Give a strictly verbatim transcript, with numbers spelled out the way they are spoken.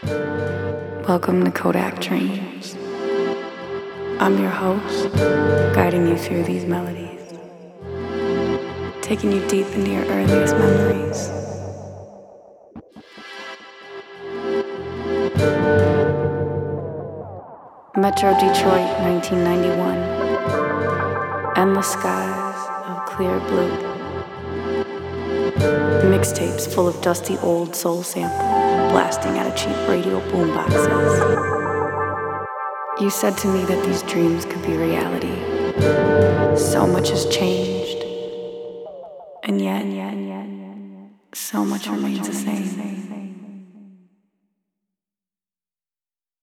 Welcome to Kodak Dreams. I'm your host, guiding you through these melodies, taking you deep into your earliest memories. Metro Detroit, nineteen ninety-one. Endless skies of clear blue. Mixtapes full of dusty old soul samples blasting out of cheap radio boomboxes. You said to me that these dreams could be reality. So much has changed, and yet, and yet, and yet, so much remains the same.